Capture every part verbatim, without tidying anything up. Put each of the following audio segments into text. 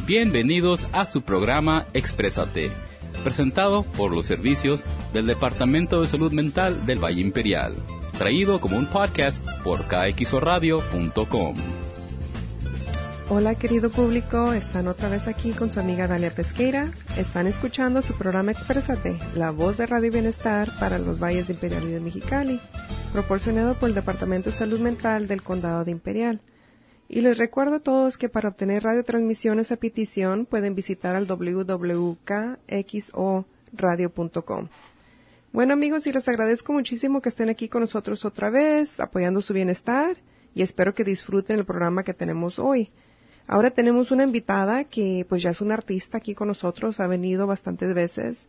Bienvenidos a su programa Exprésate, presentado por los servicios del Departamento de Salud Mental del Valle Imperial, traído como un podcast por K X O radio punto com. Hola querido público, están otra vez aquí con su amiga Dalia Pesqueira. Están escuchando su programa Exprésate, la voz de Radio y Bienestar para los valles de Imperial y de Mexicali, proporcionado por el Departamento de Salud Mental del Condado de Imperial. Y les recuerdo a todos que para obtener radiotransmisiones a petición pueden visitar al doble u doble u doble u punto K X O radio punto com. Bueno amigos, y les agradezco muchísimo que estén aquí con nosotros otra vez, apoyando su bienestar, y espero que disfruten el programa que tenemos hoy. Ahora tenemos una invitada que pues ya es una artista aquí con nosotros, ha venido bastantes veces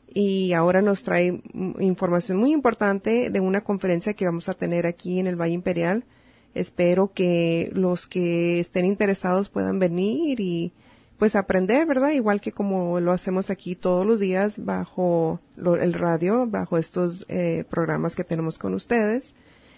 y ahora nos trae información muy importante de una conferencia que vamos a tener aquí en el Valle Imperial. Espero que los que estén interesados puedan venir y pues aprender, ¿verdad? Igual que como lo hacemos aquí todos los días bajo lo, el radio, bajo estos eh, programas que tenemos con ustedes.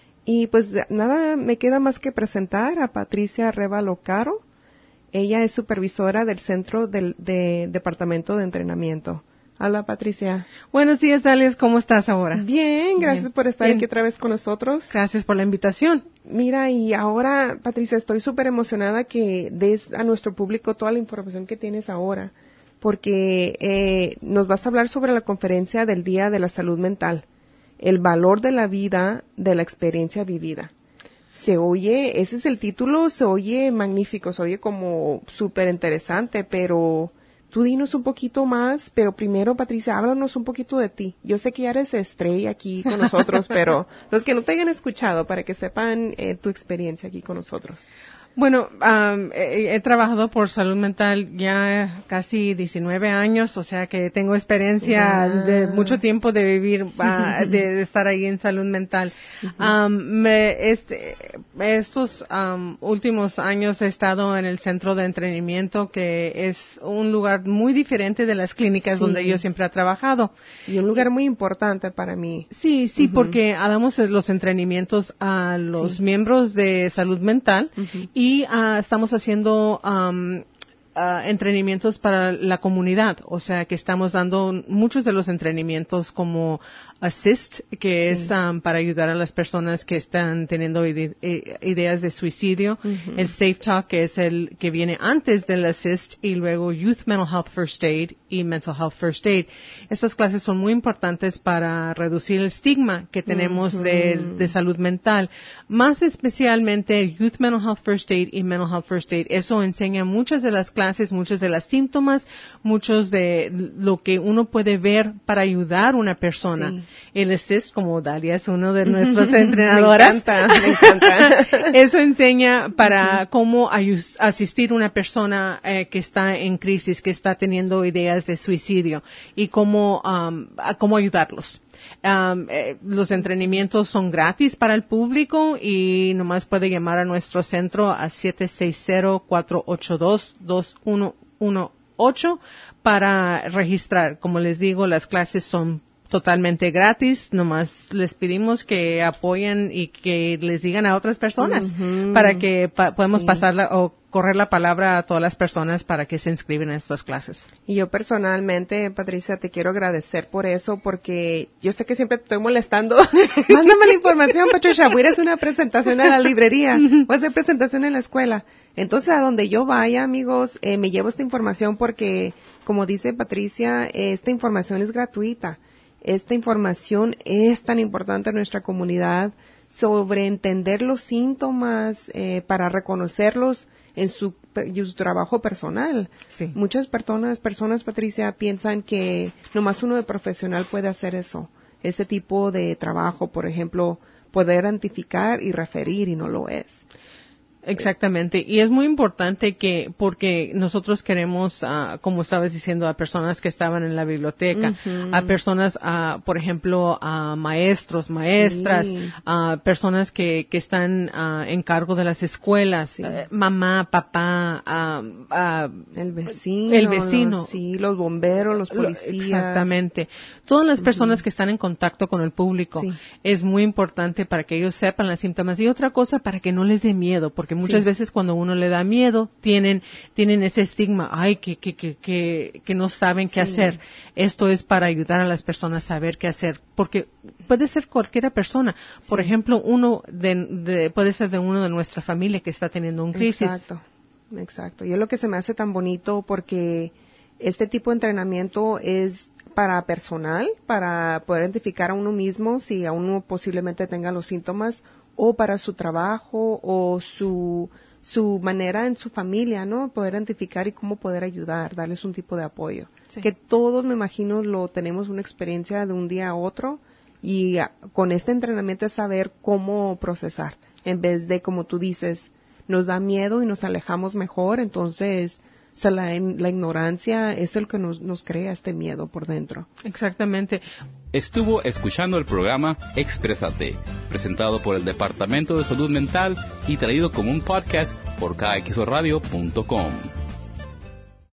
Y pues nada, me queda más que presentar a Patricia Révalo Caro. Ella es supervisora del Centro del de Departamento de Entrenamiento. Hola, Patricia. Buenos días, Dalia. ¿Cómo estás ahora? Bien, gracias Bien. por estar Bien. aquí otra vez con nosotros. Gracias por la invitación. Mira, y ahora, Patricia, estoy súper emocionada que des a nuestro público toda la información que tienes ahora, porque eh, nos vas a hablar sobre la conferencia del Día de la Salud Mental, el valor de la vida de la experiencia vivida. Se oye, ese es el título, se oye magnífico, se oye como súper interesante, pero tú dinos un poquito más, pero primero, Patricia, háblanos un poquito de ti. Yo sé que ya eres estrella aquí con nosotros, pero los que no te hayan escuchado, para que sepan eh, tu experiencia aquí con nosotros. Bueno, um, he, he trabajado por salud mental ya casi diecinueve años, o sea que tengo experiencia yeah. de mucho tiempo de vivir, uh, de, de estar ahí en salud mental. Uh-huh. Um, me, este, estos um, últimos años he estado en el centro de entrenamiento, que es un lugar muy diferente de las clínicas sí. donde yo siempre he trabajado. Y un lugar muy importante para mí. Sí, sí, uh-huh. porque damos los entrenamientos a los sí. miembros de salud mental uh-huh. y uh, estamos haciendo um, uh, entrenamientos para la comunidad, o sea que estamos dando muchos de los entrenamientos como Assist, que sí. es um, para ayudar a las personas que están teniendo ide- ideas de suicidio, uh-huh. el Safe Talk, que es el que viene antes del Assist, y luego Youth Mental Health First Aid y Mental Health First Aid. Estas clases son muy importantes para reducir el estigma que tenemos uh-huh. de, de salud mental, más especialmente Youth Mental Health First Aid y Mental Health First Aid. Eso enseña muchas de las clases, muchos de los síntomas, muchos de lo que uno puede ver para ayudar a una persona. Sí. El Assist, como Dalia es uno de nuestros entrenadoras. Me encanta, me encanta. Eso enseña para cómo ay- asistir a una persona eh, que está en crisis, que está teniendo ideas de suicidio y cómo, um, a cómo ayudarlos. Um, eh, los entrenamientos son gratis para el público y nomás puede llamar a nuestro centro a siete seis cero, cuatro ocho dos, dos uno uno ocho para registrar. Como les digo, las clases son totalmente gratis, nomás les pedimos que apoyen y que les digan a otras personas uh-huh. para que pa- podamos sí. pasarla o correr la palabra a todas las personas para que se inscriban en estas clases. Y yo personalmente, Patricia, te quiero agradecer por eso, porque yo sé que siempre te estoy molestando. Mándame la información, Patricia, voy a ir a hacer una presentación a la librería, voy a hacer presentación en la escuela. Entonces, a donde yo vaya, amigos, eh, me llevo esta información porque, como dice Patricia, eh, esta información es gratuita. Esta información es tan importante en nuestra comunidad sobre entender los síntomas eh, para reconocerlos en su, en su trabajo personal. Sí. Muchas personas, personas, Patricia, piensan que nomás uno de profesional puede hacer eso, ese tipo de trabajo, por ejemplo, poder identificar y referir, y no lo es. Exactamente, y es muy importante que, porque nosotros queremos, uh, como estabas diciendo, a personas que estaban en la biblioteca, uh-huh. a personas, uh, por ejemplo, a maestros, maestras, sí. a personas que, que están uh, en cargo de las escuelas, sí. uh, mamá, papá, uh, uh, el vecino, el vecino, los, sí, los bomberos, los policías. Exactamente. Todas las personas uh-huh. que están en contacto con el público, sí. es muy importante para que ellos sepan los síntomas. Y otra cosa, para que no les dé miedo, porque porque muchas Sí. veces cuando uno le da miedo, tienen, tienen ese estigma, ay, que, que, que, que, que no saben qué Sí. hacer. Esto es para ayudar a las personas a saber qué hacer, porque puede ser cualquiera persona. Por Sí. ejemplo, uno de, de, puede ser de uno de nuestra familia que está teniendo un crisis. Exacto, exacto. Y es lo que se me hace tan bonito porque este tipo de entrenamiento es para personal, para poder identificar a uno mismo si a uno posiblemente tenga los síntomas, o para su trabajo o su su manera en su familia, ¿no? Poder identificar y cómo poder ayudar, darles un tipo de apoyo. Sí. Que todos, me imagino, lo tenemos una experiencia de un día a otro y a, con este entrenamiento es saber cómo procesar, en vez de, como tú dices, nos da miedo y nos alejamos mejor, entonces, o sea, la, la ignorancia es el que nos, nos crea este miedo por dentro. Exactamente. Estuvo escuchando el programa Exprésate, presentado por el Departamento de Salud Mental y traído como un podcast por K X O radio punto com.